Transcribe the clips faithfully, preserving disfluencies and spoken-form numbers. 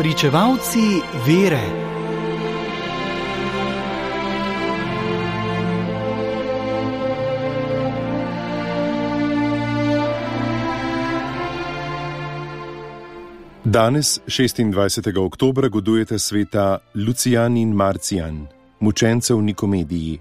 Pričevalci vere. Danes, šestindvajsetega oktobra, godujete sveta Lucijan in Marcijan, mučencev v Nikomediji.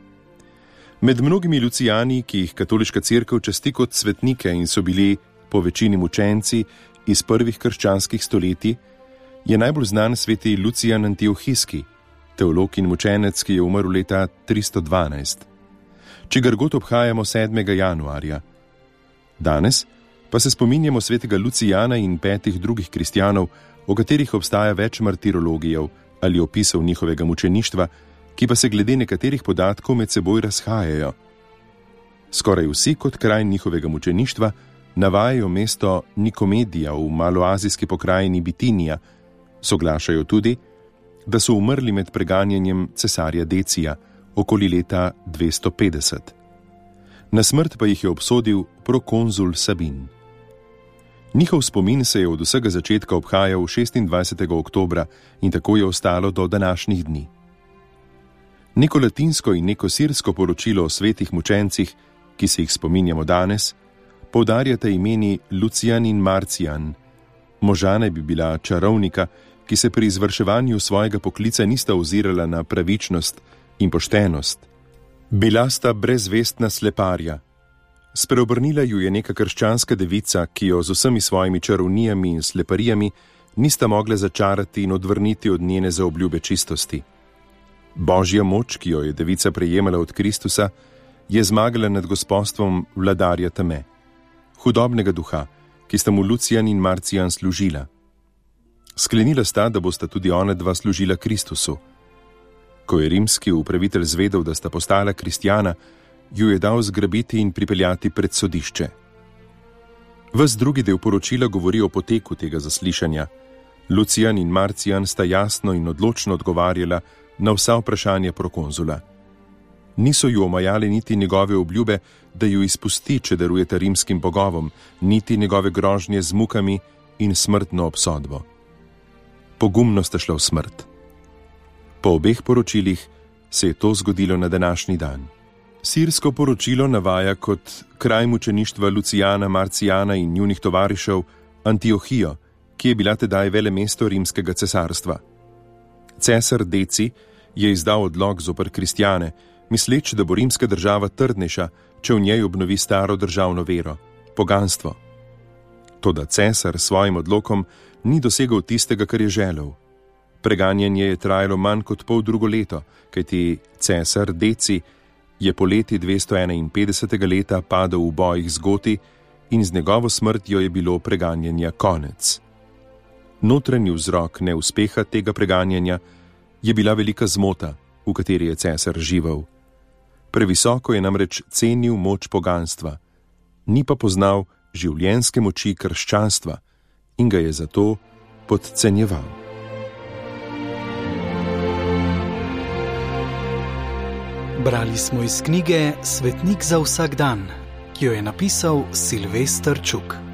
Med mnogimi Lucijani, ki jih katoliška cerkev časti kot svetnike in so bili po večini mučenci iz prvih krščanskih stoletij, je najbolj znan sveti Lucijan Antiohijski, teolog in mučenec, ki je umrl leta tristo dvanajst. Čigar god obhajamo sedmega januarja. Danes pa se spominjamo svetega Lucijana in petih drugih kristjanov, o katerih obstaja več martirologijev ali opisov njihovega mučeništva, ki pa se glede nekaterih podatkov med seboj razhajajo. Skoraj vsi kot kraj njihovega mučeništva navajajo mesto Nikomedija v maloazijski pokrajini Bitinija, soglašajo tudi, da so umrli med preganjanjem cesarja Decija okoli leta dvesto petdeset. Na smrt pa jih je obsodil prokonzul Sabin. Njihov spomin se je od vsega začetka obhajal šestindvajsetega oktobra in tako je ostalo do današnjih dni. Neko latinsko in neko sirsko poročilo o svetih mučencih, ki se jih spominjamo danes, poudarjata imeni Lucijan in Marcijan. Moža naj bi bila čarovnika, ki se pri izvrševanju svojega poklica nista ozirala na pravičnost in poštenost. Bila sta brezvestna sleparja. Spreobrnila ju je neka krščanska devica, ki jo z vsemi svojimi čarovnijami in sleparijami nista mogle začarati in odvrniti od njene zaobljube čistosti. Božja moč, ki jo je devica prejemala od Kristusa, je zmagala nad gospodstvom vladarja teme, hudobnega duha, ki sta mu Lucijan in Marcijan služila. Sklenila sta, da bosta tudi ona dva služila Kristusu. Ko je rimski upravitelj zvedel, da sta postala kristjana, ju je dal zgrabiti in pripeljati pred sodišče. Ves drugi del poročila govori o poteku tega zaslišanja. Lucijan in Marcijan sta jasno in odločno odgovarjala na vsa vprašanja prokonzula. Niso ju omajali niti njegove obljube, da ju izpusti, če darujeta rimskim bogovom, niti njegove grožnje z mukami in smrtno obsodbo. Pogumno sta šla v smrt. Po obeh poročilih se je to zgodilo na današnji dan. Sirsko poročilo navaja kot kraj mučeništva Lucijana, Marcijana in njunih tovarišev Antiohijo, ki je bila tedaj velemesto rimskega cesarstva. Cesar Deci je izdal odlok zoper kristjane, misleč, da bo rimska država trdnejša, če v njej obnovi staro državno vero, poganstvo. Toda cesar s svojim odlokom ni dosegel tistega, kar je želel. Preganjanje je trajalo manj kot pol drugo leto, kajti cesar Deci je poleti dvesto enainpetdesetega leta padel v bojih z Goti in z njegovo smrtjo je bilo preganjanja konec. Notranji vzrok neuspeha tega preganjanja je bila velika zmota, v kateri je cesar živel. Previsoko je namreč cenil moč poganstva, ni pa poznal življenjske moči krščanstva in ga je zato podcenjeval. Brali smo iz knjige Svetnik za vsak dan, ki jo je napisal Silvester Čuk.